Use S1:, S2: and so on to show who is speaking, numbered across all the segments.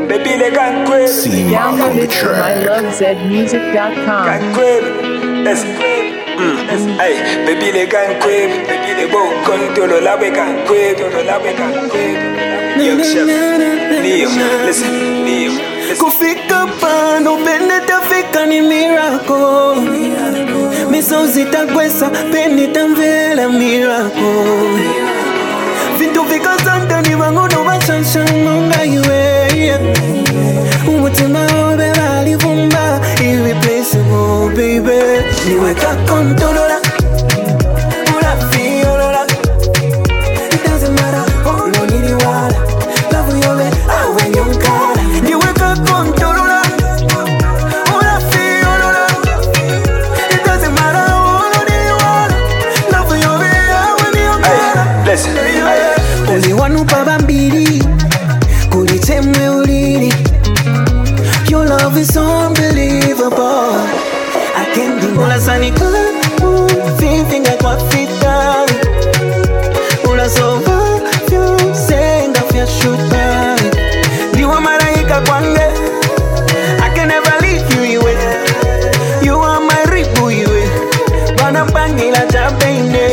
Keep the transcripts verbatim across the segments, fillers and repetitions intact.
S1: baby they can quit.
S2: See Mark on the track.
S3: I love zed music dot com.
S1: Can quit. Yes. Mm. Hey, baby they can quit. Baby they go control la we can quit. La we can quit. Young chef, Liam, listen, Liam, listen.
S4: Kufika pano pende tafika ni miracle. Misozi takwesa pende tamvela miracle. Vintu vika santa ni wangono bashansha monga iwe. Umutima obe bali vumba irreplaceable baby. Niwe kakontolola ula fiolola. It doesn't matter, oh no nili wala. Love you yobe awe nyonkala. Niwe kakontolola ula fiolola. It doesn't matter, oh no nili wala. Love you yobe awe nyonkala.
S1: Hey, listen, hey.
S4: Uli wanu pabambiri kulitemwe ulili. Your love is unbelievable. I can't deny. Ula sani kula fifinga kwa fita. Ula sova fyu senga fya shuta. Diwa malaika kwange. I can never leave you iwe. You are my ribu iwe. Bana pangila chapeine.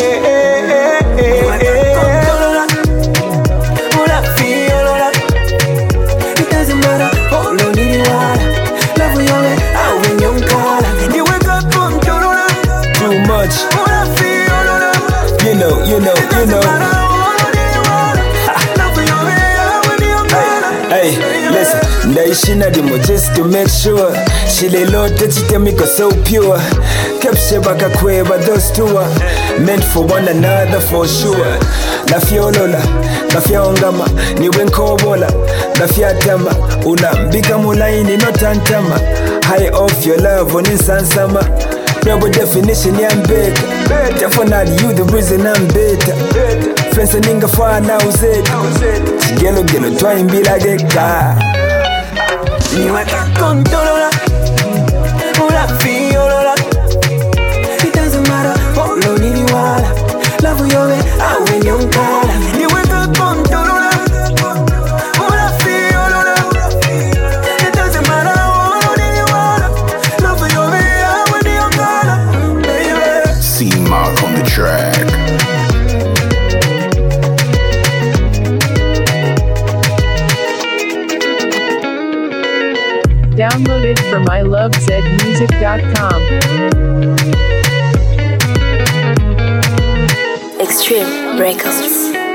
S1: You know, you know, you know. Hey, hey, listen. Ndaishina dimo just to make sure. Shile lote chitemiko so pure. Kepshe baka kweba those two are meant for one another for sure. La fiolola, la fiongama, niwe nkobola. La fiatama, unambika mulaini no tantama. High off your love on insansama. Double definition, yeah, I'm better. Definitely you the reason I'm better. Friends and nigga far now said. Gelo gelo twine be like a car.
S4: Niwe kakontolola ula fiolola. It doesn't matter, oh no nili wala. Love you yobe awe nyonkala. Niwe kakontolola ula fiolola. It doesn't matter, oh no nili wala. Love you yobe awe nyonkala.
S2: See Mark on the track.
S3: Download it from I love zed music dot com.
S5: Extreme Records.